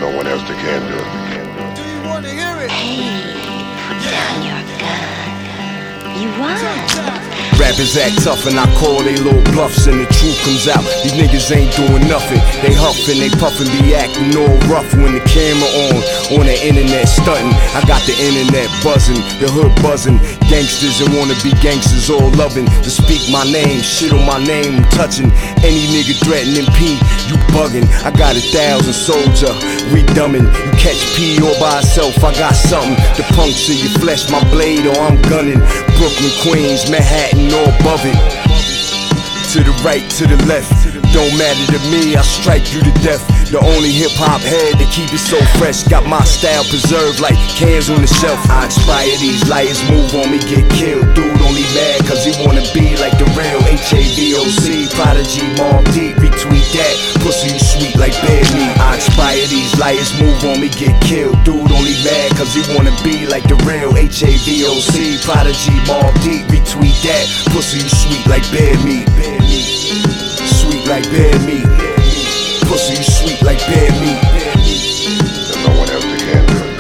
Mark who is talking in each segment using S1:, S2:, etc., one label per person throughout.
S1: no one else that can do it.
S2: Do you want to hear it?
S3: Hey, put down your gun. You won.
S4: Rappers act tough and I call they little bluffs and the truth comes out. These niggas ain't doing nothing. They huffin', they puffin', be acting all rough when the camera on the internet stuntin'. I got the internet buzzin', the hood buzzin'. Gangsters and wanna be gangsters all lovin'. To speak my name, shit on my name, I'm touchin'. Any nigga threatening P, you buggin'. I got 1,000 soldier, we dummin'. You catch P all by itself, I got something to puncture your flesh, my blade or I'm gunnin'. Brooklyn, Queens, Manhattan, all above it. To the right, to the left, don't matter to me, I strike you to death. The only hip-hop head to keep it so fresh. Got my style preserved like cans on the shelf. I inspire these liars, move on me, get killed. Dude only mad cause he wanna be like the real HAVOC, Prodigy, Mobb Deep, retweet that. Pussy you sweet like bear meat. I inspire these liars, move on me, get killed. Dude only mad cause he wanna be like the real HAVOC, Prodigy, Mobb Deep, retweet that. Pussy you sweet like bear meat. Sweet like bear meat. Pussy you sweet like bear meat.
S1: There's no one else that can do it.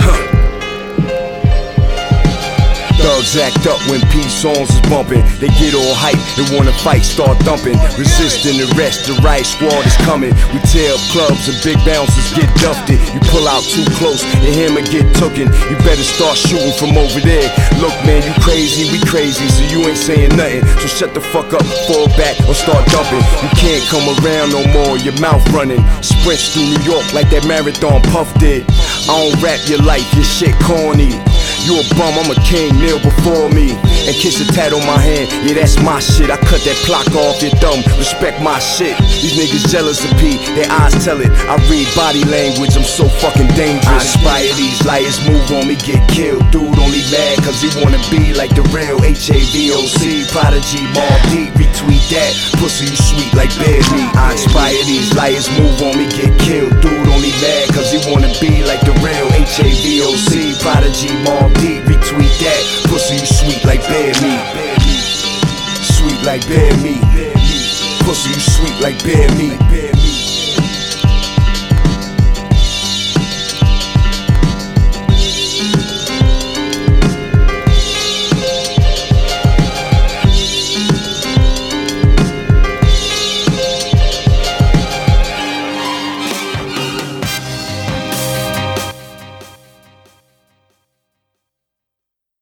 S4: Thugs act up when peace songs is bumping. They get all hype, they wanna fight, start thumping. Resisting arrest, the riot squad is coming. We tear up clubs and big bouncers get dufted. You pull out too close, your hammer get tooken. You better start shooting from over there. Look man, you crazy, we crazy, so you ain't saying nothing. So shut the fuck up, fall back, or start dumping. You can't come around no more, your mouth running. Sprints through New York like that marathon Puff did. I don't rap your life, your shit corny. You a bum, I'm a king, kneel before me. And kiss a tat on my hand, yeah that's my shit. I cut that plaque off your thumb, respect my shit. These niggas jealous of P, their eyes tell it. I read body language, I'm so fucking dangerous. I inspire these liars, move on me, get killed. Dude only mad cause he wanna be like the real HAVOC, Prodigy, Mobb Deep, retweet that. Pussy you sweet like bear meat. I inspire these liars, move on me, get killed. Dude only mad cause he wanna be like the real HAVOC, Prodigy, Mobb Deep, retweet that. Pussy you sweet like bear meat. Sweet like bear meat. Pussy you sweet like bear meat.